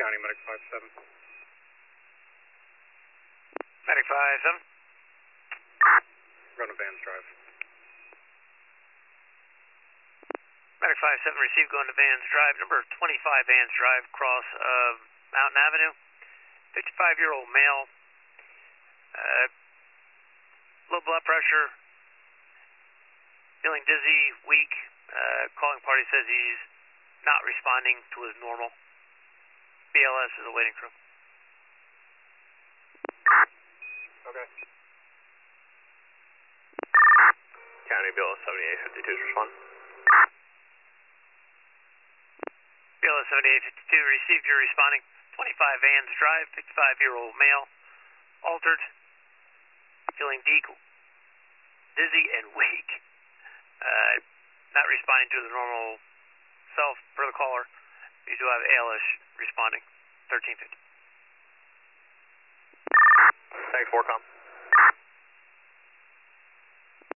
County, Medic 57. Medic 57. Going to Vans Drive. Medic 57, receive going to Vans Drive, number 25 Vans Drive, cross Mountain Avenue. 55-year-old male, low blood pressure, feeling dizzy, weak. Calling party says he's not responding to his normal. BLS is awaiting crew. Okay. County BLS 7852 is respond. BLS 7852, received, you're responding. 25 Vans Drive, 55-year-old male, altered, feeling dizzy and weak. Not responding to the normal self per the caller. You do have ALS responding, 1350. Thanks, 4Com.